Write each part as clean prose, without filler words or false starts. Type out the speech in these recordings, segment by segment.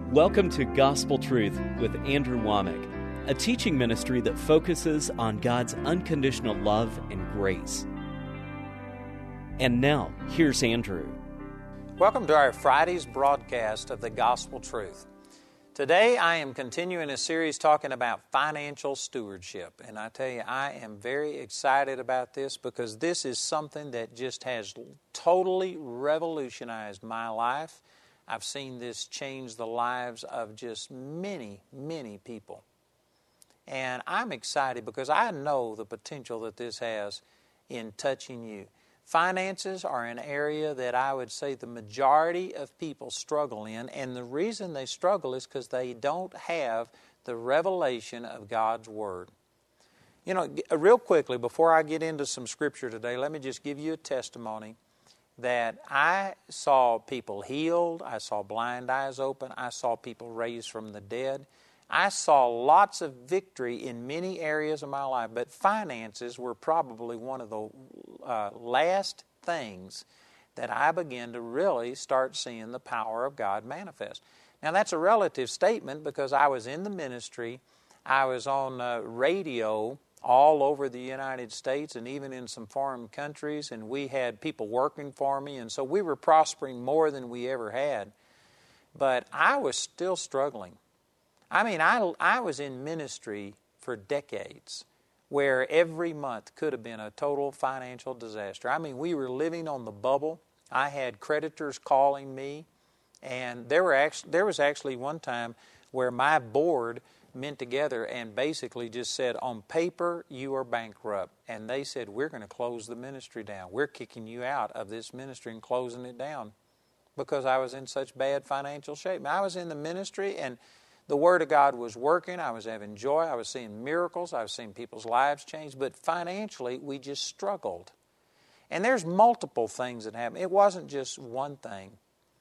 Welcome to Gospel Truth with Andrew Womack, a teaching ministry that focuses on God's unconditional love and grace. And now, here's Andrew. Welcome to our Friday's broadcast of the Gospel Truth. Today I am continuing a series talking about financial stewardship. And I tell you, I am very excited about this because this is something that just has totally revolutionized my life. I've seen this change the lives of just many, many people. And I'm excited because I know the potential that this has in touching you. Finances are an area that I would say the majority of people struggle in, and the reason they struggle is because they don't have the revelation of God's Word. You know, real quickly, before I get into some Scripture today, let me just give you a testimony that I saw people healed, I saw blind eyes open, I saw people raised from the dead. I saw lots of victory in many areas of my life, but finances were probably one of the last things that I began to really start seeing the power of God manifest. Now that's a relative statement because I was in the ministry, I was on radio all over the United States and even in some foreign countries, and we had people working for me, and so we were prospering more than we ever had. But I was still struggling. I mean, I was in ministry for decades where every month could have been a total financial disaster. I mean, we were living on the bubble. I had creditors calling me, and there was actually one time where my board met together and basically just said, on paper, you are bankrupt. And they said, we're going to close the ministry down. We're kicking you out of this ministry and closing it down because I was in such bad financial shape. I was in the ministry and the Word of God was working. I was having joy. I was seeing miracles. I was seeing people's lives change. But financially, we just struggled. And there's multiple things that happened. It wasn't just one thing.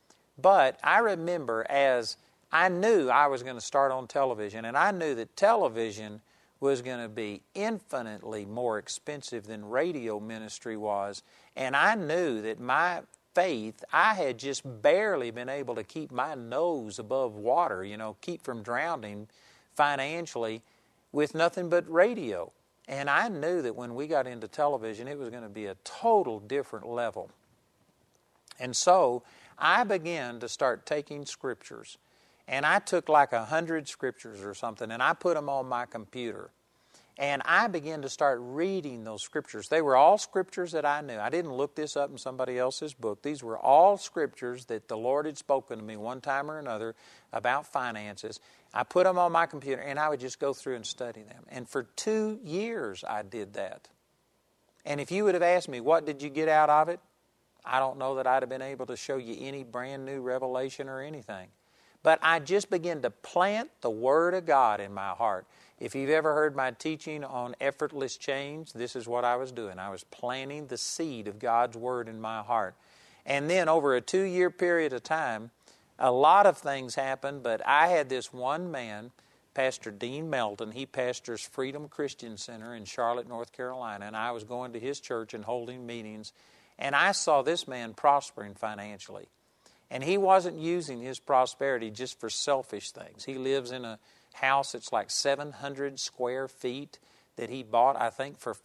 But I remember as I knew I was going to start on television, and I knew that television was going to be infinitely more expensive than radio ministry was, and I knew that my faith, I had just barely been able to keep my nose above water, keep from drowning financially with nothing but radio. And I knew that when we got into television, it was going to be a total different level. And so I began to start taking scriptures. And I took like 100 scriptures or something, and I put them on my computer. And I began to start reading those scriptures. They were all scriptures that I knew. I didn't look this up in somebody else's book. These were all scriptures that the Lord had spoken to me one time or another about finances. I put them on my computer, and I would just go through and study them. And for 2 years, I did that. And if you would have asked me, what did you get out of it? I don't know that I'd have been able to show you any brand new revelation or anything. But I just began to plant the Word of God in my heart. If you've ever heard my teaching on effortless change, this is what I was doing. I was planting the seed of God's Word in my heart. And then over a 2-year period of time, a lot of things happened, but I had this one man, Pastor Dean Melton. He pastors Freedom Christian Center in Charlotte, North Carolina, and I was going to his church and holding meetings, and I saw this man prospering financially. And he wasn't using his prosperity just for selfish things. He lives in a house that's like 700 square feet that he bought, I think, for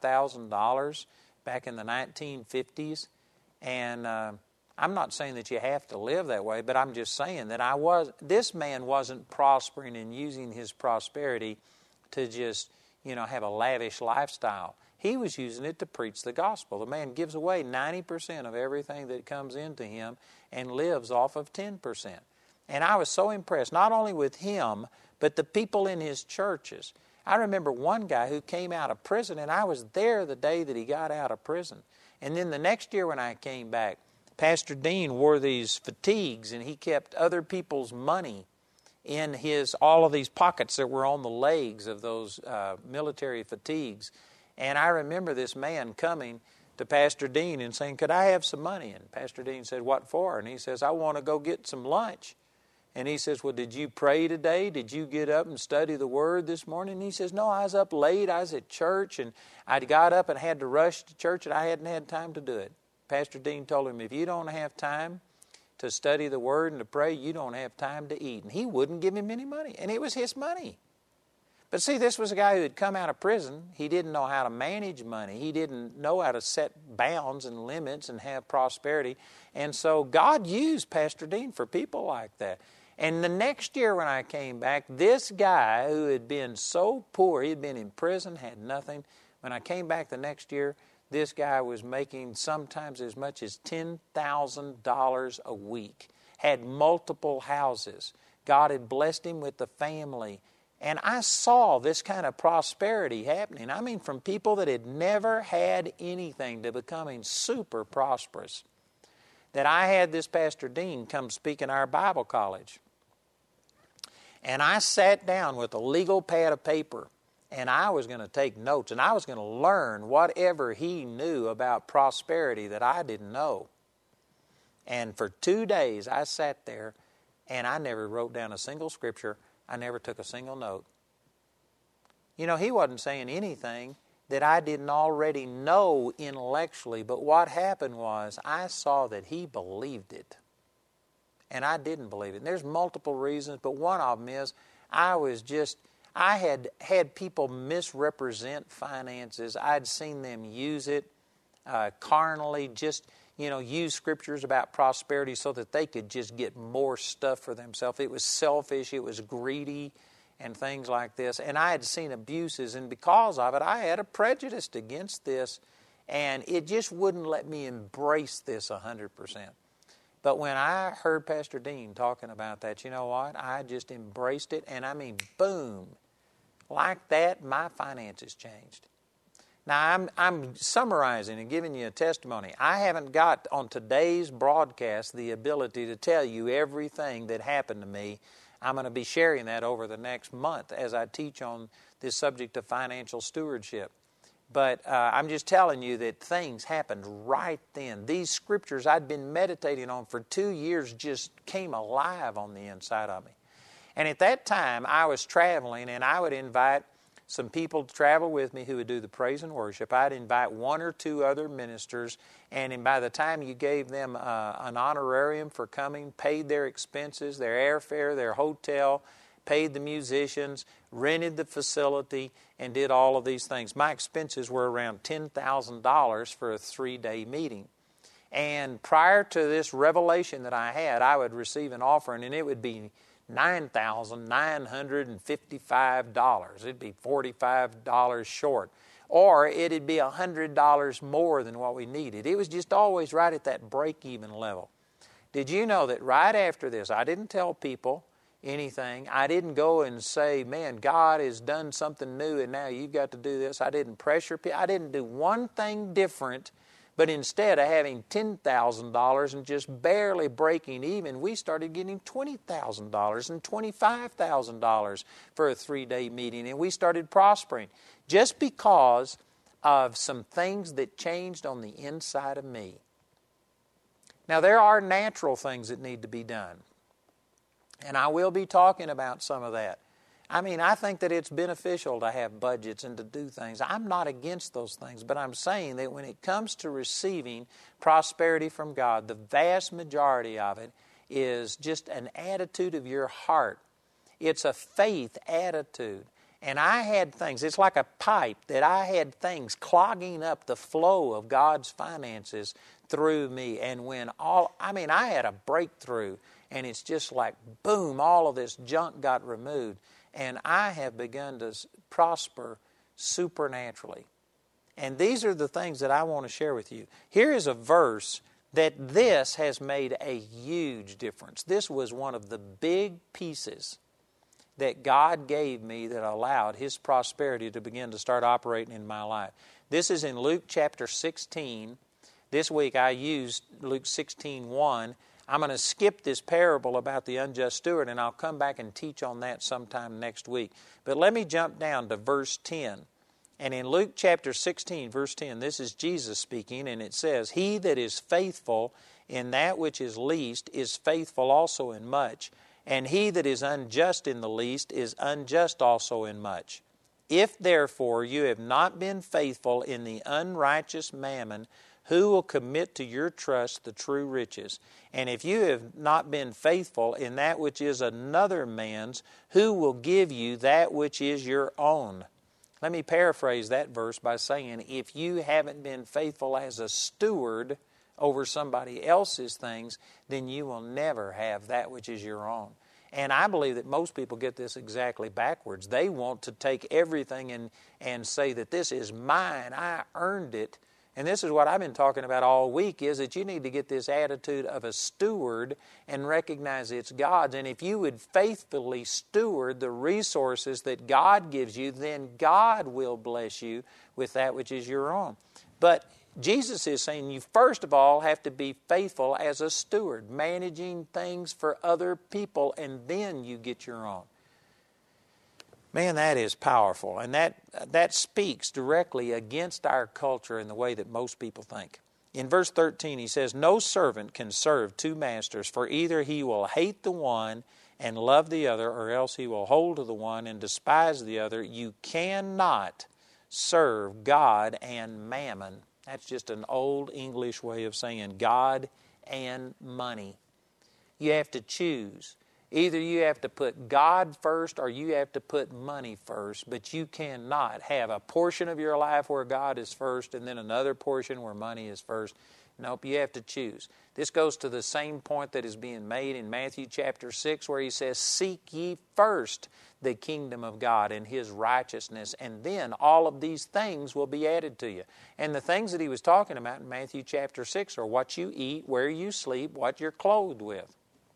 $5,000 back in the 1950s. And I'm not saying that you have to live that way, but I'm just saying that this man wasn't prospering and using his prosperity to just, have a lavish lifestyle. He was using it to preach the gospel. The man gives away 90% of everything that comes into him and lives off of 10%. And I was so impressed, not only with him, but the people in his churches. I remember one guy who came out of prison, and I was there the day that he got out of prison. And then the next year when I came back, Pastor Dean wore these fatigues, and he kept other people's money in all of these pockets that were on the legs of those military fatigues. And I remember this man coming to Pastor Dean and saying, could I have some money? And Pastor Dean said, what for? And he says, I want to go get some lunch. And he says, well, did you pray today? Did you get up and study the Word this morning? And he says, no, I was up late. I was at church, and I got up and had to rush to church, and I hadn't had time to do it. Pastor Dean told him, if you don't have time to to study the Word and to pray, you don't have time to eat. And he wouldn't give him any money, and it was his money. But see, this was a guy who had come out of prison. He didn't know how to manage money. He didn't know how to set bounds and limits and have prosperity. And so God used Pastor Dean for people like that. And the next year when I came back, this guy who had been so poor, he had been in prison, had nothing. When I came back the next year, this guy was making sometimes as much as $10,000 a week, had multiple houses. God had blessed him with the family. And I saw this kind of prosperity happening. I mean, from people that had never had anything to becoming super prosperous. That I had this Pastor Dean come speak in our Bible college. And I sat down with a legal pad of paper, and I was going to take notes, and I was going to learn whatever he knew about prosperity that I didn't know. And for 2 days, I sat there, and I never wrote down a single scripture. I never took a single note. You know, he wasn't saying anything that I didn't already know intellectually, but what happened was I saw that he believed it. And I didn't believe it. And there's multiple reasons, but one of them is I had people misrepresent finances. I'd seen them use it carnally, just, use scriptures about prosperity so that they could just get more stuff for themselves. It was selfish, it was greedy, and things like this. And I had seen abuses, and because of it, I had a prejudice against this, and it just wouldn't let me embrace this 100%. But when I heard Pastor Dean talking about that, you know what? I just embraced it, and I mean, boom. Like that, my finances changed. Now, I'm summarizing and giving you a testimony. I haven't got, on today's broadcast, the ability to tell you everything that happened to me. I'm going to be sharing that over the next month as I teach on this subject of financial stewardship. But I'm just telling you that things happened right then. These scriptures I'd been meditating on for 2 years just came alive on the inside of me. And at that time, I was traveling, and I would invite some people to travel with me who would do the praise and worship. I'd invite 1 or 2 other ministers, and by the time you gave them an honorarium for coming, paid their expenses, their airfare, their hotel, paid the musicians, rented the facility, and did all of these things. My expenses were around $10,000 for a 3-day meeting. And prior to this revelation that I had, I would receive an offering, and it would be $9,955. It'd be $45 short. Or it'd be $100 more than what we needed. It was just always right at that break-even level. Did you know that right after this, I didn't tell people anything. I didn't go and say, man, God has done something new and now you've got to do this. I didn't pressure people. I didn't do one thing different, but instead of having $10,000 and just barely breaking even, we started getting $20,000 and $25,000 for a 3-day meeting, and we started prospering just because of some things that changed on the inside of me. Now, there are natural things that need to be done. And I will be talking about some of that. I mean, I think that it's beneficial to have budgets and to do things. I'm not against those things, but I'm saying that when it comes to receiving prosperity from God, the vast majority of it is just an attitude of your heart. It's a faith attitude. And I had things, it's like a pipe that I had things clogging up the flow of God's finances through me. And I had a breakthrough. And it's just like, boom, all of this junk got removed. And I have begun to prosper supernaturally. And these are the things that I want to share with you. Here is a verse that this has made a huge difference. This was one of the big pieces that God gave me that allowed His prosperity to begin to start operating in my life. This is in Luke chapter 16. This week I used Luke 16:1. I'm going to skip this parable about the unjust steward, and I'll come back and teach on that sometime next week. But let me jump down to verse 10. And in Luke chapter 16, verse 10, this is Jesus speaking, and it says, "He that is faithful in that which is least is faithful also in much, and he that is unjust in the least is unjust also in much. If therefore you have not been faithful in the unrighteous mammon, Who will commit to your trust the true riches? And if you have not been faithful in that which is another man's, who will give you that which is your own? Let me paraphrase that verse by saying, if you haven't been faithful as a steward over somebody else's things, then you will never have that which is your own. And I believe that most people get this exactly backwards. They want to take everything and say that this is mine, I earned it. And this is what I've been talking about all week, is that you need to get this attitude of a steward and recognize it's God's. And if you would faithfully steward the resources that God gives you, then God will bless you with that which is your own. But Jesus is saying you first of all have to be faithful as a steward, managing things for other people, and then you get your own. Man, that is powerful, and that speaks directly against our culture and the way that most people think. In verse 13, he says, "No servant can serve two masters, for either he will hate the one and love the other, or else he will hold to the one and despise the other. You cannot serve God and mammon." That's just an old English way of saying God and money. You have to choose. Either you have to put God first or you have to put money first, but you cannot have a portion of your life where God is first and then another portion where money is first. Nope, you have to choose. This goes to the same point that is being made in Matthew chapter 6 where he says, "Seek ye first the kingdom of God and His righteousness, and then all of these things will be added to you." And the things that he was talking about in Matthew chapter 6 are what you eat, where you sleep, what you're clothed with.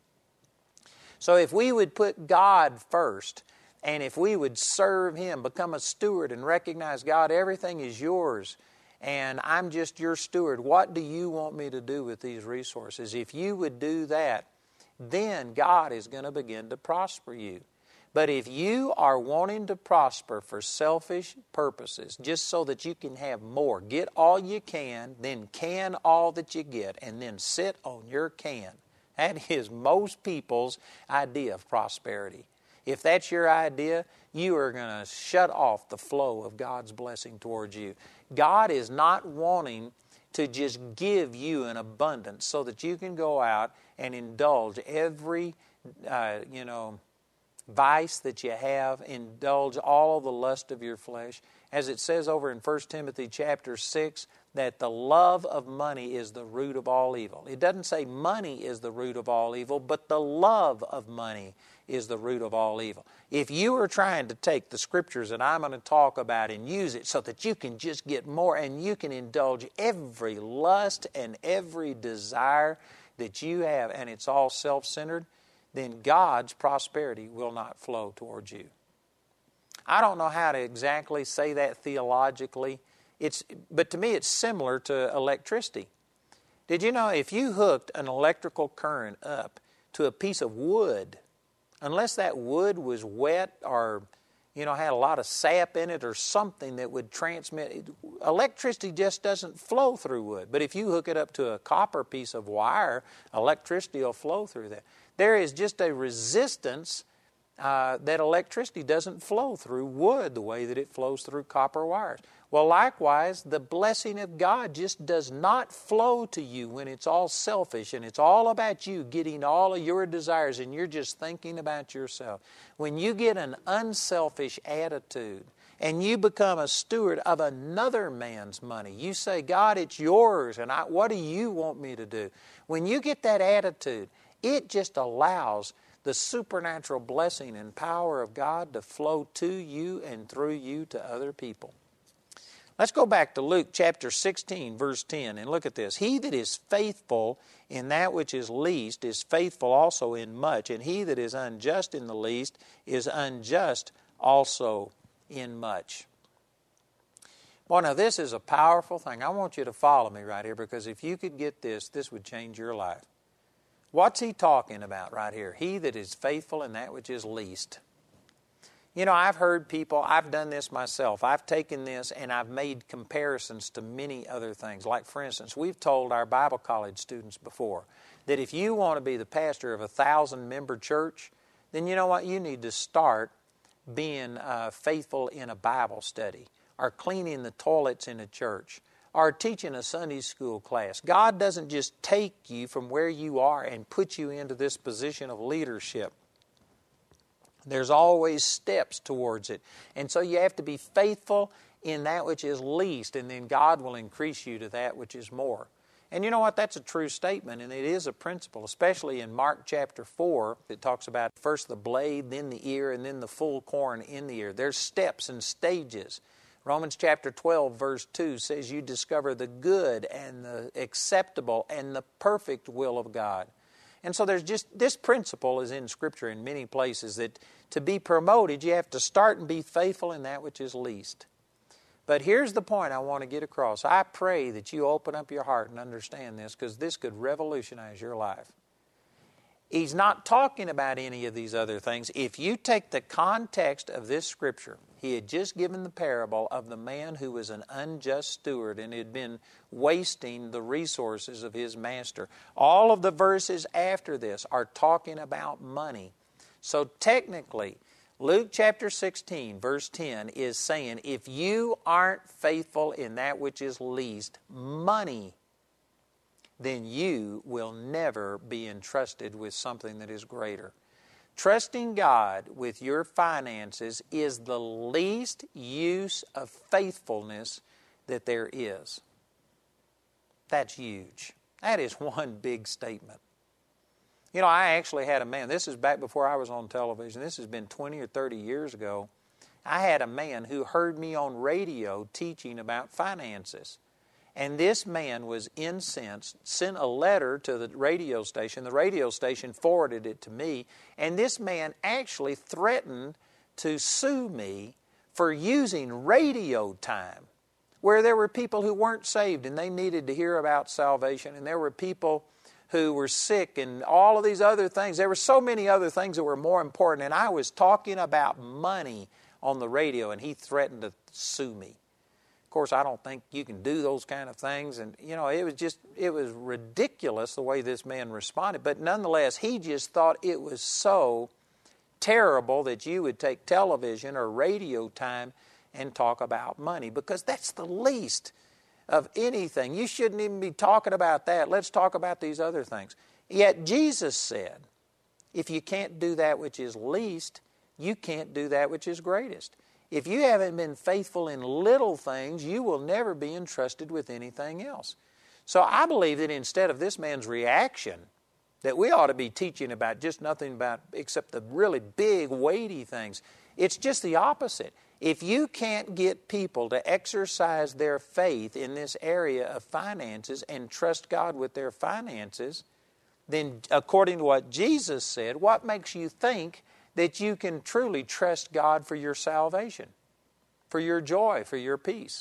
So if we would put God first, and if we would serve Him, become a steward and recognize, God, everything is yours, and I'm just your steward. What do you want me to do with these resources? If you would do that, then God is going to begin to prosper you. But if you are wanting to prosper for selfish purposes, just so that you can have more, get all you can, then can all that you get, and then sit on your can. That is most people's idea of prosperity. If that's your idea, you are going to shut off the flow of God's blessing towards you. God is not wanting to just give you an abundance so that you can go out and indulge every, vice that you have, indulge all of the lust of your flesh. As it says over in 1 Timothy chapter 6, that the love of money is the root of all evil. It doesn't say money is the root of all evil, but the love of money is the root of all evil. If you are trying to take the scriptures that I'm going to talk about and use it so that you can just get more and you can indulge every lust and every desire that you have, and it's all self-centered, then God's prosperity will not flow towards you. I don't know how to exactly say that theologically, but to me it's similar to electricity. Did you know if you hooked an electrical current up to a piece of wood, unless that wood was wet or had a lot of sap in it or something that would transmit, electricity just doesn't flow through wood. But if you hook it up to a copper piece of wire, electricity will flow through that. There is just a resistance that electricity doesn't flow through wood the way that it flows through copper wires. Well, likewise, the blessing of God just does not flow to you when it's all selfish and it's all about you getting all of your desires and you're just thinking about yourself. When you get an unselfish attitude and you become a steward of another man's money, you say, God, it's yours, and what do you want me to do? When you get that attitude, it just allows the supernatural blessing and power of God to flow to you and through you to other people. Let's go back to Luke chapter 16, verse 10, and look at this. He that is faithful in that which is least is faithful also in much, and he that is unjust in the least is unjust also in much. Boy, now this is a powerful thing. I want you to follow me right here, because if you could get this, this would change your life. What's he talking about right here? He that is faithful in that which is least. I've heard people, I've done this myself. I've taken this and I've made comparisons to many other things. Like, for instance, we've told our Bible college students before that if you want to be the pastor of a 1,000-member church, then you know what? You need to start being faithful in a Bible study, or cleaning the toilets in a church, or teaching a Sunday school class. God doesn't just take you from where you are and put you into this position of leadership. There's always steps towards it. And so you have to be faithful in that which is least, and then God will increase you to that which is more. And you know what? That's a true statement, and it is a principle, especially in Mark chapter 4. It talks about first the blade, then the ear, and then the full corn in the ear. There's steps and stages. Romans chapter 12, verse 2 says you discover the good and the acceptable and the perfect will of God. And so there's just, this principle is in Scripture in many places, that to be promoted, you have to start and be faithful in that which is least. But here's the point I want to get across. I pray that you open up your heart and understand this, because this could revolutionize your life. He's not talking about any of these other things. If you take the context of this Scripture, he had just given the parable of the man who was an unjust steward and had been wasting the resources of his master. All of the verses after this are talking about money. So technically, Luke chapter 16, verse 10 is saying, if you aren't faithful in that which is least, money, then you will never be entrusted with something that is greater. Trusting God with your finances is the least use of faithfulness that there is. That's huge. That is one big statement. You know, I actually had a man, this is back before I was on television, this has been 20 or 30 years ago. I had a man who heard me on radio teaching about finances. And this man was incensed, sent a letter to the radio station. The radio station forwarded it to me. And this man actually threatened to sue me for using radio time, where there were people who weren't saved and they needed to hear about salvation. And there were people who were sick and all of these other things. There were so many other things that were more important. And I was talking about money on the radio, and he threatened to sue me. Of course, I don't think you can do those kind of things. And, you know, it was ridiculous the way this man responded. But nonetheless, he just thought it was so terrible that you would take television or radio time and talk about money, because that's the least of anything. You shouldn't even be talking about that. Let's talk about these other things. Yet Jesus said, if you can't do that which is least, you can't do that which is greatest. If you haven't been faithful in little things, you will never be entrusted with anything else. So I believe that instead of this man's reaction, that we ought to be teaching about just nothing about except the really big, weighty things. It's just the opposite. If you can't get people to exercise their faith in this area of finances and trust God with their finances, then according to what Jesus said, what makes you think that you can truly trust God for your salvation, for your joy, for your peace?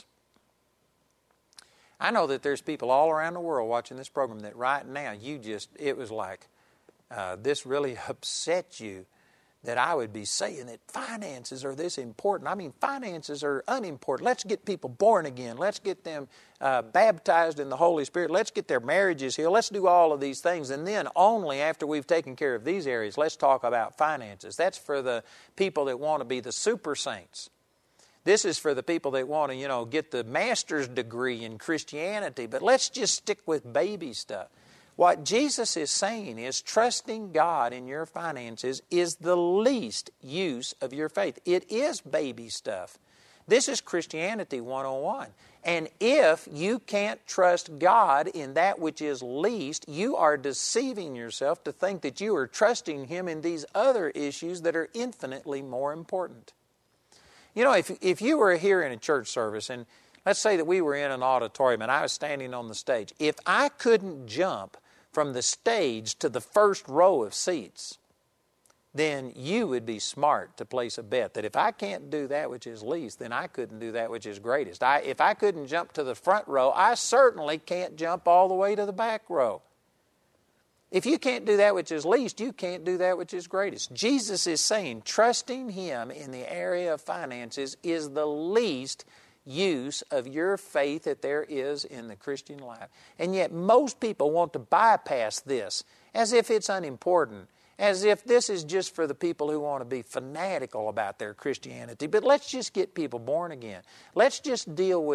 I know that there's people all around the world watching this program that right now it was like this really upset you that I would be saying that finances are this important. I mean, finances are unimportant. Let's get people born again. Let's get them baptized in the Holy Spirit. Let's get their marriages healed. Let's do all of these things. And then only after we've taken care of these areas, let's talk about finances. That's for the people that want to be the super saints. This is for the people that want to, get the master's degree in Christianity. But let's just stick with baby stuff. What Jesus is saying is trusting God in your finances is the least use of your faith. It is baby stuff. This is Christianity 101. And if you can't trust God in that which is least, you are deceiving yourself to think that you are trusting Him in these other issues that are infinitely more important. If you were here in a church service, and let's say that we were in an auditorium and I was standing on the stage, if I couldn't jump from the stage to the first row of seats, then you would be smart to place a bet that if I can't do that which is least, then I couldn't do that which is greatest. If I couldn't jump to the front row, I certainly can't jump all the way to the back row. If you can't do that which is least, you can't do that which is greatest. Jesus is saying trusting Him in the area of finances is the least use of your faith that there is in the Christian life. And yet most people want to bypass this as if it's unimportant, as if this is just for the people who want to be fanatical about their Christianity. But let's just get people born again. Let's just deal with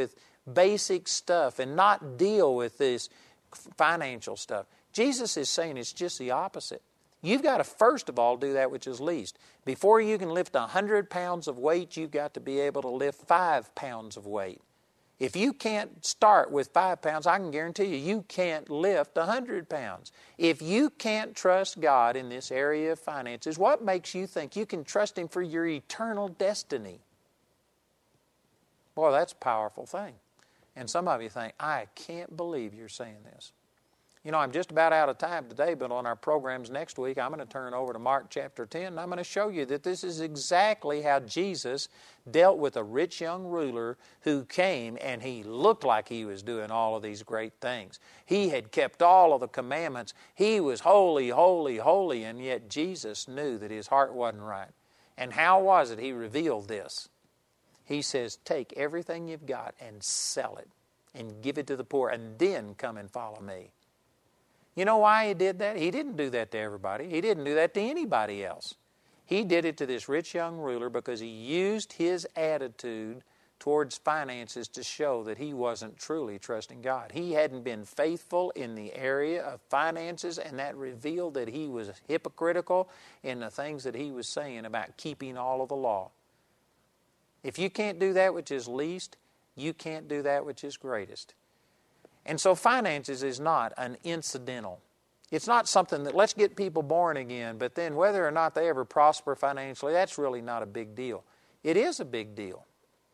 basic stuff and not deal with this financial stuff. Jesus is saying it's just the opposite. You've got to first of all do that which is least. Before you can lift 100 pounds of weight, you've got to be able to lift 5 pounds of weight. If you can't start with 5 pounds, I can guarantee you can't lift 100 pounds. If you can't trust God in this area of finances, what makes you think you can trust Him for your eternal destiny? Boy, that's a powerful thing. And some of you think, I can't believe you're saying this. You know, I'm just about out of time today, but on our programs next week, I'm going to turn over to Mark chapter 10, and I'm going to show you that this is exactly how Jesus dealt with a rich young ruler who came, and he looked like he was doing all of these great things. He had kept all of the commandments. He was holy, holy, holy, and yet Jesus knew that his heart wasn't right. And how was it he revealed this? He says, take everything you've got and sell it and give it to the poor, and then come and follow me. You know why he did that? He didn't do that to everybody. He didn't do that to anybody else. He did it to this rich young ruler because he used his attitude towards finances to show that he wasn't truly trusting God. He hadn't been faithful in the area of finances, and that revealed that he was hypocritical in the things that he was saying about keeping all of the law. If you can't do that which is least, you can't do that which is greatest. And so finances is not an incidental. It's not something that let's get people born again, but then whether or not they ever prosper financially, that's really not a big deal. It is a big deal.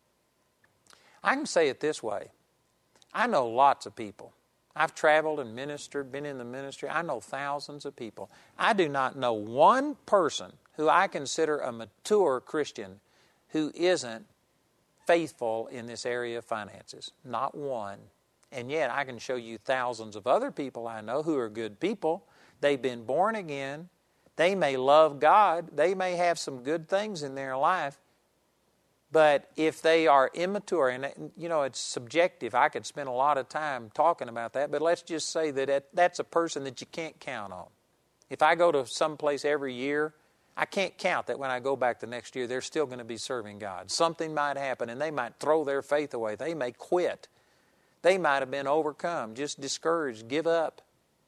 I can say it this way. I know lots of people. I've traveled and ministered, been in the ministry. I know thousands of people. I do not know one person who I consider a mature Christian who isn't faithful in this area of finances. Not one. And yet I can show you thousands of other people I know who are good people. They've been born again. They may love God. They may have some good things in their life. But if they are immature, and you know, it's subjective. I could spend a lot of time talking about that, but let's just say that that's a person that you can't count on. If I go to some place every year, I can't count that when I go back the next year, they're still going to be serving God. Something might happen, and they might throw their faith away. They may quit. They might have been overcome, just discouraged, give up.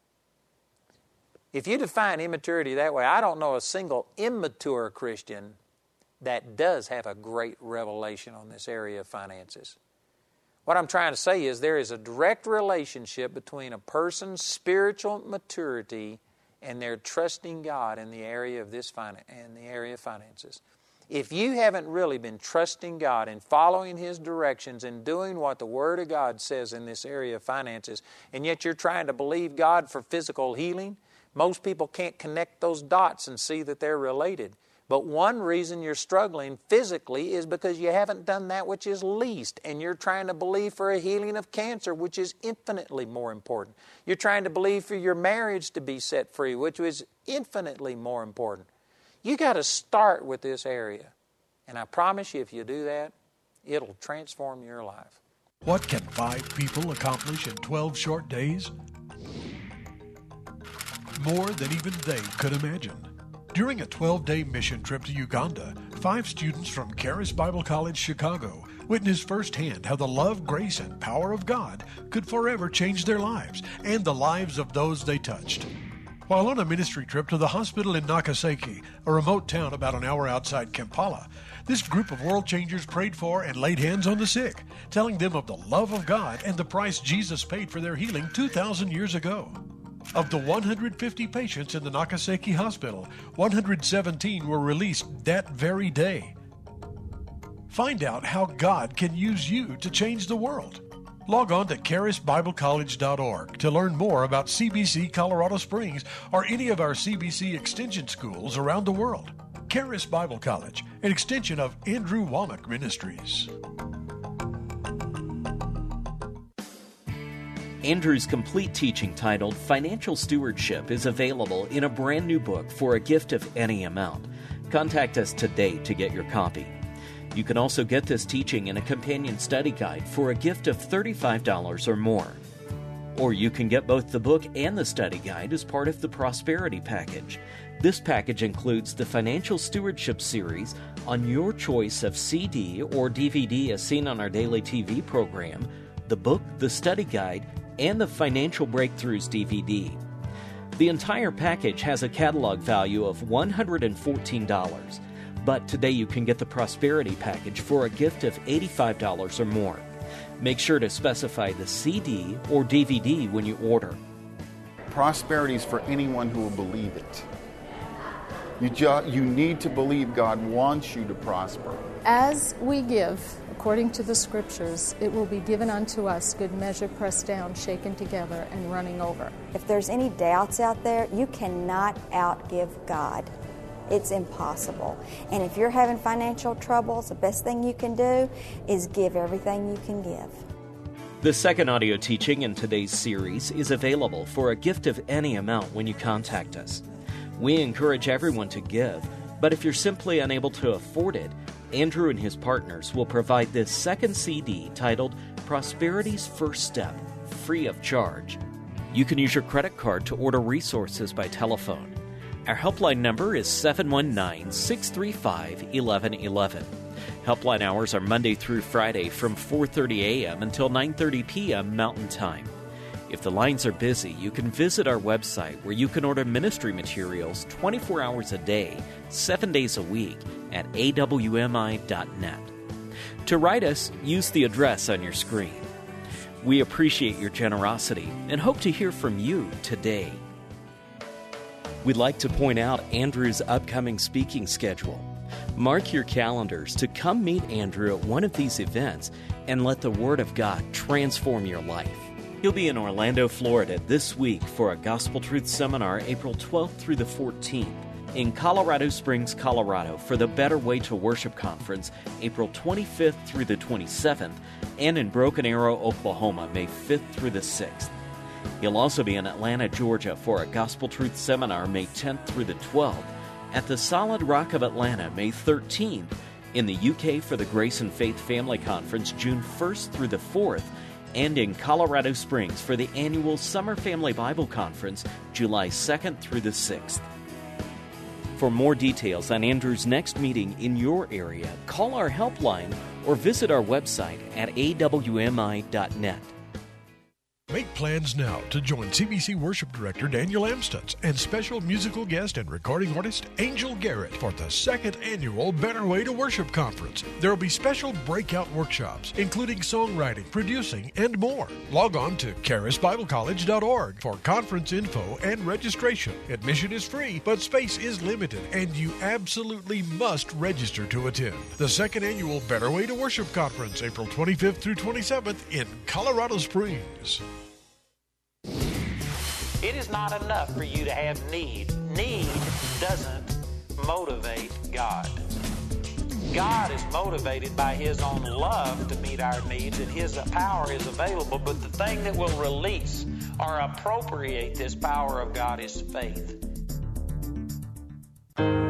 If you define immaturity that way, I don't know a single immature Christian that does have a great revelation on this area of finances. What I'm trying to say is there is a direct relationship between a person's spiritual maturity and their trusting God in the area of finances. If you haven't really been trusting God and following His directions and doing what the Word of God says in this area of finances, and yet you're trying to believe God for physical healing, most people can't connect those dots and see that they're related. But one reason you're struggling physically is because you haven't done that which is least, and you're trying to believe for a healing of cancer, which is infinitely more important. You're trying to believe for your marriage to be set free, which is infinitely more important. You got to start with this area. And I promise you, if you do that, it'll transform your life. What can 5 people accomplish in 12 short days? More than even they could imagine. During a 12-day mission trip to Uganda, 5 students from Charis Bible College, Chicago, witnessed firsthand how the love, grace, and power of God could forever change their lives and the lives of those they touched. While on a ministry trip to the hospital in Nakaseke, a remote town about an hour outside Kampala, this group of world changers prayed for and laid hands on the sick, telling them of the love of God and the price Jesus paid for their healing 2,000 years ago. Of the 150 patients in the Nakaseke hospital, 117 were released that very day. Find out how God can use you to change the world. Log on to charisbiblecollege.org to learn more about CBC Colorado Springs or any of our CBC extension schools around the world. Charis Bible College, an extension of Andrew Wommack Ministries. Andrew's complete teaching titled Financial Stewardship is available in a brand new book for a gift of any amount. Contact us today to get your copy. You can also get this teaching in a companion study guide for a gift of $35 or more. Or you can get both the book and the study guide as part of the Prosperity Package. This package includes the Financial Stewardship series on your choice of CD or DVD as seen on our daily TV program, the book, the study guide, and the Financial Breakthroughs DVD. The entire package has a catalog value of $114, but today you can get the Prosperity package for a gift of $85 or more. Make sure to specify the CD or DVD when you order. Prosperity is for anyone who will believe it. You need to believe God wants you to prosper. As we give, according to the Scriptures, it will be given unto us, good measure, pressed down, shaken together, and running over. If there's any doubts out there, you cannot outgive God. It's impossible. And if you're having financial troubles, the best thing you can do is give everything you can give. The second audio teaching in today's series is available for a gift of any amount when you contact us. We encourage everyone to give, but if you're simply unable to afford it, Andrew and his partners will provide this second CD titled Prosperity's First Step, free of charge. You can use your credit card to order resources by telephone. Our helpline number is 719-635-1111. Helpline hours are Monday through Friday from 4:30 a.m. until 9:30 p.m. Mountain Time. If the lines are busy, you can visit our website where you can order ministry materials 24 hours a day, 7 days a week at awmi.net. To write us, use the address on your screen. We appreciate your generosity and hope to hear from you today. We'd like to point out Andrew's upcoming speaking schedule. Mark your calendars to come meet Andrew at one of these events and let the Word of God transform your life. He'll be in Orlando, Florida this week for a Gospel Truth Seminar April 12th through the 14th, in Colorado Springs, Colorado for the Better Way to Worship Conference April 25th through the 27th, and in Broken Arrow, Oklahoma May 5th through the 6th. He'll also be in Atlanta, Georgia for a Gospel Truth Seminar May 10th through the 12th, at the Solid Rock of Atlanta May 13th, in the UK for the Grace and Faith Family Conference June 1st through the 4th, and in Colorado Springs for the annual Summer Family Bible Conference July 2nd through the 6th. For more details on Andrew's next meeting in your area, call our helpline or visit our website at awmi.net. Make plans now to join CBC Worship Director Daniel Amstutz and special musical guest and recording artist Angel Garrett for the second annual Better Way to Worship Conference. There will be special breakout workshops, including songwriting, producing, and more. Log on to charisbiblecollege.org for conference info and registration. Admission is free, but space is limited, and you absolutely must register to attend. The second annual Better Way to Worship Conference, April 25th through 27th in Colorado Springs. It is not enough for you to have need. Need doesn't motivate God. God is motivated by His own love to meet our needs, and His power is available, but the thing that will release or appropriate this power of God is faith.